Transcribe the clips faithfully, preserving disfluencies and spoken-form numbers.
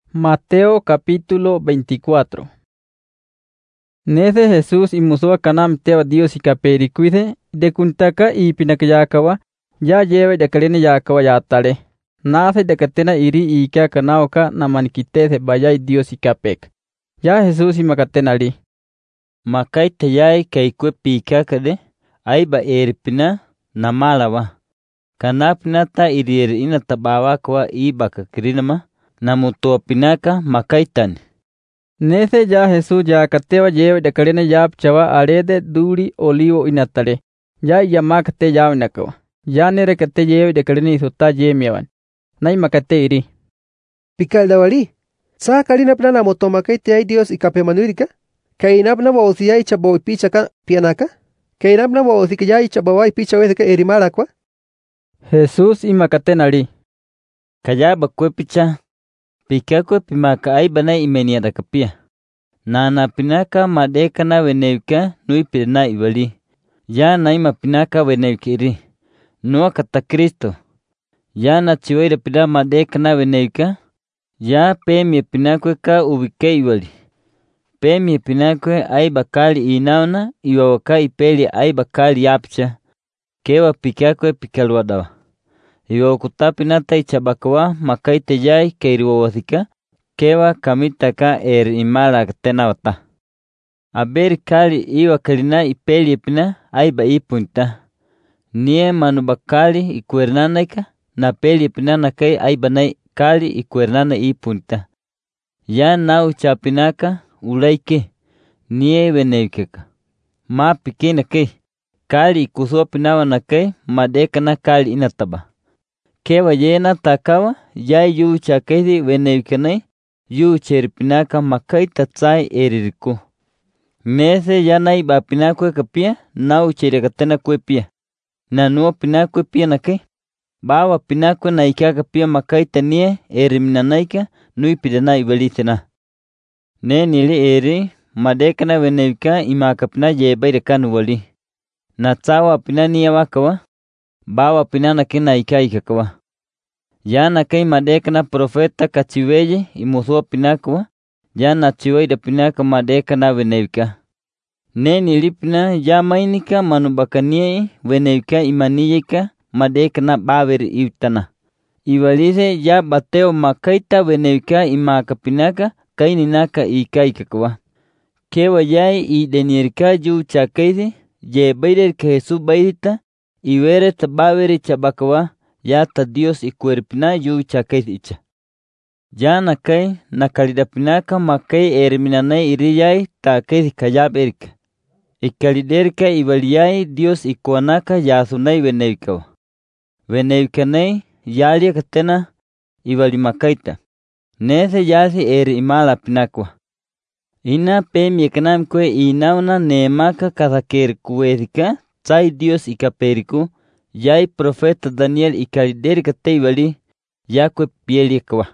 Mateo capítulo veinticuatro. Nece Jesús y musua canam teba Dios y capericuide de kuntaka y pinakayakawa ya lleve de kalene yakawa ya tale. Nace de catena iri y que canauka namanikite de bayay Dios y capek. Ya Jesús y macatena li. Makai tayai kaikwe pika kade aiba erpina namalawa. Kanapina ta irir ina tabawa kwa iba kakrinama namutua pinaka makaitan. Nece ya Jesús ya cateba lleve de kalene ya chawa arede duri olivo inatale. Ya yamakate ya nakawa. Ya nere kate lleve de kalene isuta yemiawan. Nai makate iri. Pikal dawali. Sa kalina pna na motomakai te ay Dios ikape manuirika. Kainap na wausi ay chabo picha ka pianaka. Kainap na wausi kaya ay chabo ay picha wese ka erimara kwa. Jesús y makate nari. Kaya bakwe picha. Pika kwe pimaka ay banay imenia da kapia. Nana pinaka madeka na weneuka nui pirna ibali. Ya naima pinaka weneuka iri. Nua kata Kristo. Ya na chiwaira pina madeka na weneuka. Ya pemie pinakwe ka ubike ibali. Pemie pinakwe ay bakali inauna iwawaka ipeli ay bakali yapcha. Kewa pikakwe pikalwadawa. Iwa kutapinata ichabakawa makaite yai keiriwawasika. Kewa kamitaka er imala tenawata. Aber kali iwa kalina ipeli ipina aiba ipunta. Nie manubakali ikuernanaika na peli ipina nakai aiba nai kali ikuernana ipunta. Ya nau chapinaka ulaike. Nie weneukeka. Ma pikina kai. Kali ikusua pinawa nakai madeka na kali inataba. Kewa yena takawa ya yu chakezi weneukenai yu cherpinaka makai tatsai eririku. Nese ya nai ba pinakwe kapia nau cherekatena kwe pia. Nanua pinakwe pia nakai. Bawa pinakwe naika kapia makai tanie eriminanaika nui pidana ibalitena. Ne nili eri madekana weneuka imakapina yebaireka wali. Natsawa pinania wakawa. Bawa pinana kina ika ikakawa. Ya kai madekana profeta kachiweye imusua pinakwa. Ya na chiweye da pinaka madekana weneuka. Ne nilipina ya mainika manubakanie weneuka imaniyeka madekana baweri iutana. Iwalize ya bateo makaita weneuka imaka pinaka kaininaka ika ikakawa. Kewa yai i denirka yu chakaide ye bairer ke Jesús bairita iwere tabaweri chabakawa ya ta Dios ikuerpina yu chakaide icha. Ya nakai nakalidapinaka makai erminanai iriyai takaide kayab erika. Ikaliderika iwaliyai Dios ikuanaka yasunai weneukawa. Weneukanai yalia katena iwalimakaita. Nese yasi eri imala pinakwa. Ina pemie kanamkwe inauna nemaka kazaker kuedika tsai Dios ikaperiku yai profeta Daniel ikaliderika te iwali yakwe pielikawa.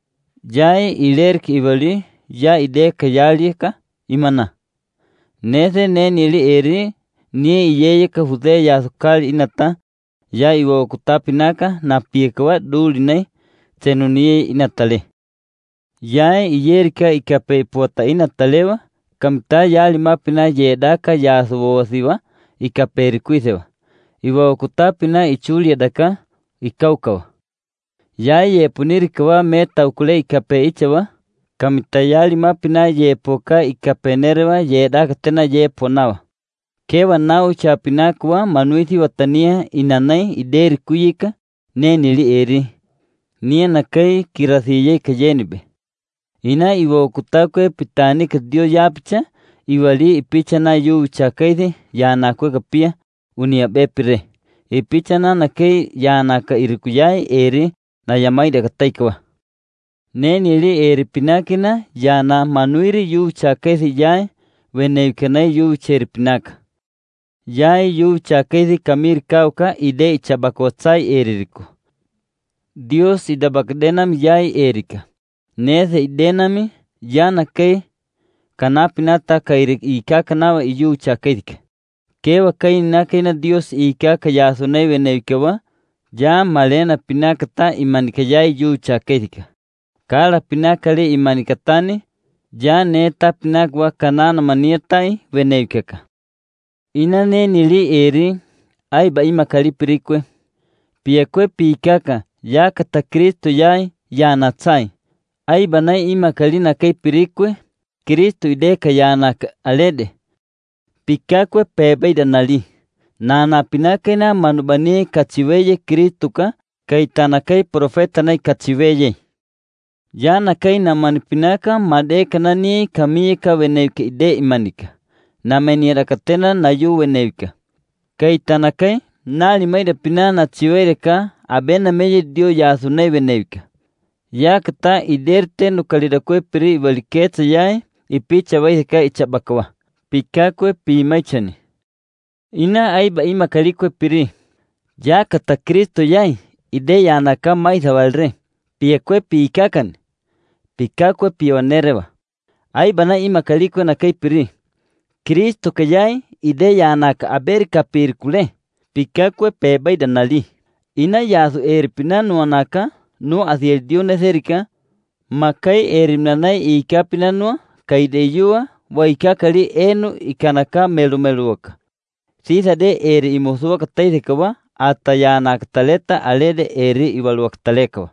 Yai ilerk iwali ya ideka yalieka imana. Nese ne nili eri nie iyeyeka hude yasukali inata ya iwo kutapinaka na piekawa dulinai tenunie inatale. Yai iyerika ikape puata inatalewa kamta yali mapina yedaka yasuwosiwa ikaperikuisewa. Iwa kutapina ichuli daka ikaukawa. Yai yepunirikawa meta ukule ikape ichawa kamta yali mapina yepoka ikapenerewa yedaka tena yeponawa. Kewa nau chapinakwa manuiti watania inanai ideri kuyika ne nili eri. Nie nakai kirasiye kajenibe. Ina iwo kutakwe pitanika dio yapcha iwali ipicha na yu chakaide ya nakwe kapia unia bepire. Ipicha na nakai ya naka irikuyai eri na yamaida kataikawa. Ne nili eri pinakina ya na manuiri yu chakaide yai weneukanai yu cheripinaka. Yai yu chakaide kamir kauka ide ichabakotsai eririku. Dios idabakdenam yai erika. Nese idenami ya nakai kanapinata kairik ikakanawa iyu chakaidika. Kewa kai nakaina Dios ikaka yasunai weneukawa ya malena pinakata imanikayai yu chakaidika. Kala pinakali imanikatani, ya neta pinakwa kanana manietai venevkeka. Inane nili eri, aiba imakali pirikwe. Piekwe pikaka, ya kata Kristo yai, ya natsai. Aiba na imakali na kay pirikwe, Kristo ideka ya nak alede. Pikakwe pebeida nali. Nana pinakena manubani kachiweye Kristo ka, kay tanakay profeta na kachiweye. Yana kay na manipinaka madeka nani kamika venevke ide imanika. Na menirakatena na yu venevka. Kay tanakay, nali maida pinana chiwere ka, abena meye dio yasunay venevka. Yakata iderte nukalidakwe piri ibaliketsa yay, ipicha vaidaka ichabakawa. Pikakwe pimaichani. Ina aiba imakalikwe piri. Yakata Kristo yay, ide yanaka maitha valre. Piekwe pikakan. Pikakwe pionereva. Aiba na imakalikwe na kay piri. Kristo kayay, ide yanaka aberika pirkule. Pikakwe pebaida nali. Ina yasu eripina nuanaka, nu asiel dio neserika, makai erimnanay ikapinanua, kaideyua, waikakali enu ikanaka melumeluaka. Sisa de eri imusuaka taisekawa, atayanaka taleta alede eri iwaluaka talekawa.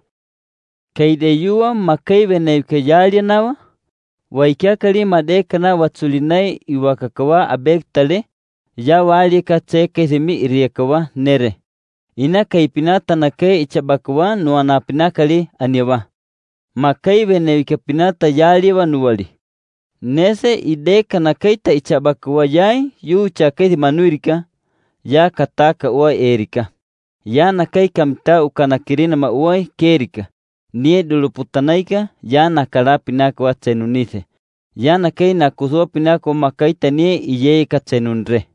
Kaideyua makai venevke yalianawa, waikakali madekana watsulinay iwakakawa abek tale, ya walika tseke simi iriakawa nere. Ina kay pinata na kay ichabakawa nuana pinakali aniwa. Makai venevke pinata yaliwa nuwali. Nese ideka na kay ta ichabakawa yay yu chakay manuirika, ya kataka uwa erika. Ya na kay kamta ukanakirina ma uwa kerika. Nie duluputanaika, ya nakala pinakawa tsenunise. Ya na kay nakusua pinakawa makai ta nie iyeika tsenunre.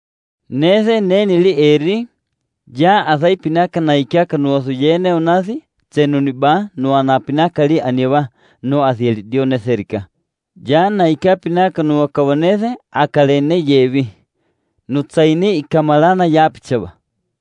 Nese nenili eri, ya azay pinaka na ikiaka nuosu yene onasi, tsenuniba nuana pinakali aniwa no asiel dio neserika. Ya na ikia pinaka nuakawanese akalene yevi. Nutsaini ikamalana yapichaba.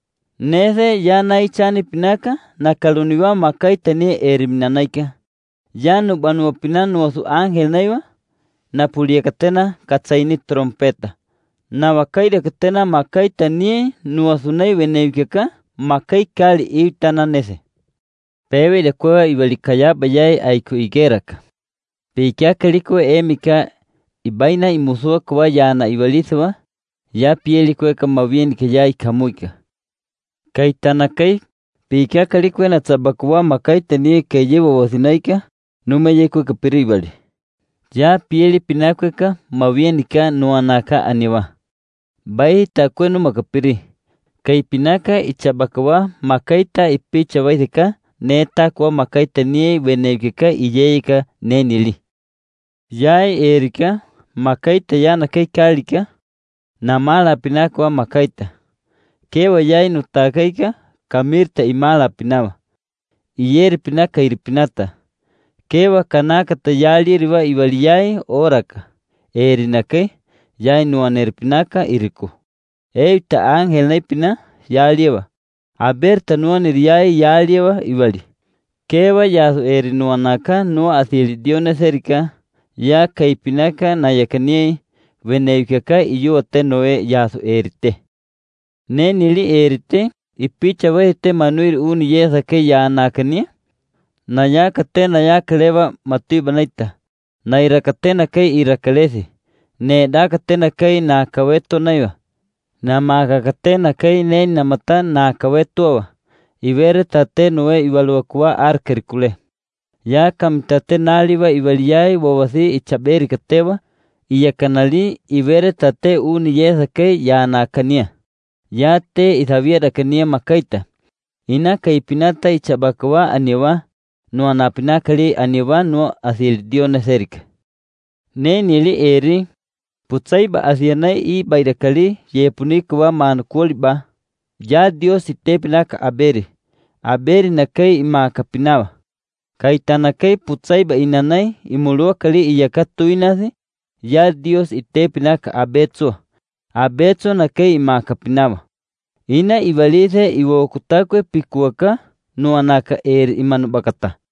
Nese ya na ichani pinaka nakaluniwa makai tani erimnanaika. Ya nubanua pinanu osu angel naiwa, na puliakatena katsaini trompeta. Na wakaida katena makai tani nuasunay venevkeka makai kali iutana nese. Pewe de kuwa ibalikaya bayay aiku igeraka. Pikia kaliko emika ibaina imusua kwa yana ibalisawa, ya pieli kwe kama bien ke ya ikamuika. Kai tanakai, pikia kaliko na tsabakuwa makai tani ke yewa wasinaika, nume ye kwe kapiri ibali. Ya pieli pinakweka mawienika nuanaka aniwa. Bai takwenu makapiri. Kai pinaka ichabakawa makaita ipicha waithika, neta kwa makaita nie venevkeka iyeika nenili. Yai erika, makaita yana kai kalika, na mala pinakwa makaita. Kewa yai nutakaika, kamirta imala pinawa. Iyeri pinaka iripinata. Kewa kanakata yali riwa iwaliyai oraka. Eri nakai, yai nuaner pinaka iriku. Eita angel naipina, yaliwa. Aberta nuanir yai yaliwa iwali. Kewa yasu eri nuanaka nua asili dione serika, ya kaipinaka na yakanie venevkeka iyo tenoe yasu erite. Ne nili erite, ipicha wehite manuir uni yesa ke ya nakania, na ya kate na ya kaleva matui banaita, na irakate na kay irakalesi, ne da kate na kay na kaweto naiwa, na makakate na kay ne na mata na kaweto ivere tate noe iwaluakua arkerikule. Ya kamtate naliwa iwaliyai wawasi ichaberi katewa, iya kanali ivere tate uni yesa ke ya nakania. Ya te ithaviera kania makaita. Ina kaipinata ichabakawa aniwa, no anapinakali aniwa no asil dio neserika. Ne nili eri, putsaiba asianai i baidakali ye punikawa manukuliba, ya dio site pinaka aberi. Aberi na kai imaka pinawa. Kaitana kai putsaiba inanai imulua kali iyakatu inasi, ya Dios ite pinaka abetso. Abetso na kai imaka pinawa. Ina ibalise iwo kutakwe pikuaka nuanaka eri imanubakata.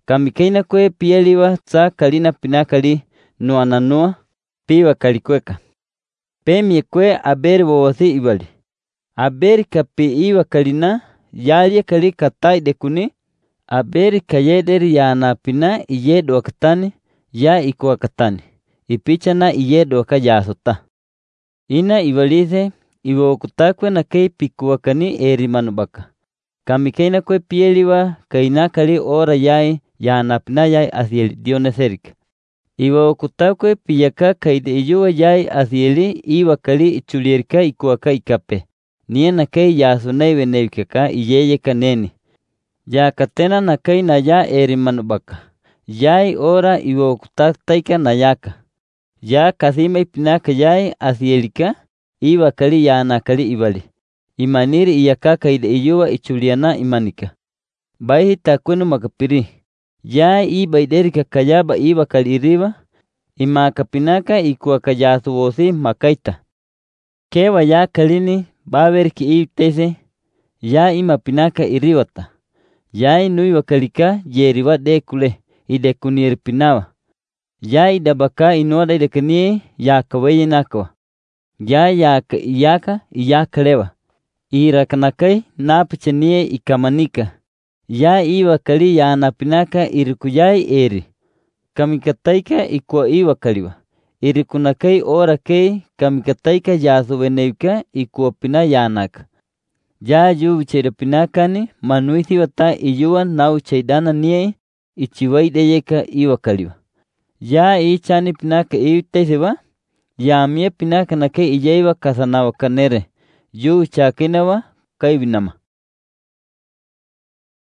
Kamikaina kwe pieliwa tsa kalina pinakali nuananua piwa kalikueka. Pemie kwe aberi wawathi ibali. Aberi kapi iwa kalina yalia kali katai dekuni. Aberi kayederi ya anapina iyedo wakatani ya iku wakatani. Ipicha na iyedo wakajasota. Ina ibalize iwa wakutakwe na kei piku wakani eri manubaka. Kamikaina kwe pieliwa kaina kali ora yai ya anapina yai asieli dioneserik. Iwa wakutakwe piyaka kaide iyuwa yai asieli iwa kali ichulierika ikuwaka ikape. Niye na kei yasunai wenewikaka iyeye kaneni. Ya katena na kei na ya eri manubaka. Yai ora iwa wakutaika na yaka. Ya kasima ipinaka yai asielika iwa kali ya anakali ibali. Imaniri iyaka kaide iyuwa ichuliana imanika. Baihi takwenu makapiri. Ya iba iderika kayaba iwa kali iriwa. Ima kapinaka ikuwa kajasu wosi makaita. Kewa ya kalini baweriki iutese. Ya ima pinaka iriwata. Ya inui wakalika yeriwa dekule. Ide kunir pinawa. Ya idabaka inuada idekanie ya kaweye nakawa. Ya yaka iyaka iyaka lewa. Ira kanakai napichanie ikamanika. Ya iwa kali ya anapinaka irikuyai eri. Kamikataika ikwa iwa kaliwa. Irikunakai ora kei kamikataika yasu weneuka ikwa pina yanaka. Ya yu vichere pinakani manuithi wata iyuwa na uchaidana nie ichiwaideyeka iwa kaliwa. Ya ichani pinaka iutesewa. Ya mie pinaka na kei iyaiwa kasanawa kanere. Yu chakinawa kaibinama.